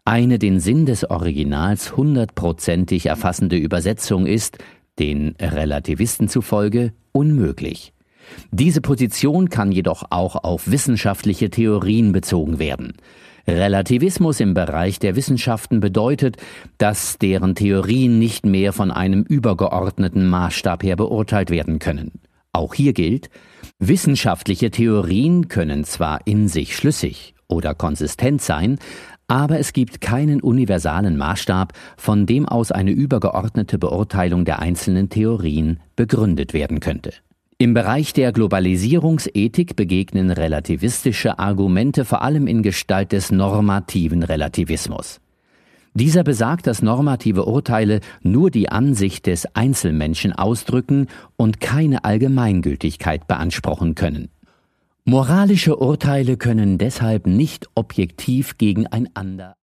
Eine den Sinn des Originals hundertprozentig erfassende Übersetzung ist, den Relativisten zufolge, unmöglich. Diese Position kann jedoch auch auf wissenschaftliche Theorien bezogen werden. Relativismus im Bereich der Wissenschaften bedeutet, dass deren Theorien nicht mehr von einem übergeordneten Maßstab her beurteilt werden können. Auch hier gilt, wissenschaftliche Theorien können zwar in sich schlüssig oder konsistent sein, aber es gibt keinen universalen Maßstab, von dem aus eine übergeordnete Beurteilung der einzelnen Theorien begründet werden könnte. Im Bereich der Globalisierungsethik begegnen relativistische Argumente vor allem in Gestalt des normativen Relativismus. Dieser besagt, dass normative Urteile nur die Ansicht des Einzelmenschen ausdrücken und keine Allgemeingültigkeit beanspruchen können. Moralische Urteile können deshalb nicht objektiv gegeneinander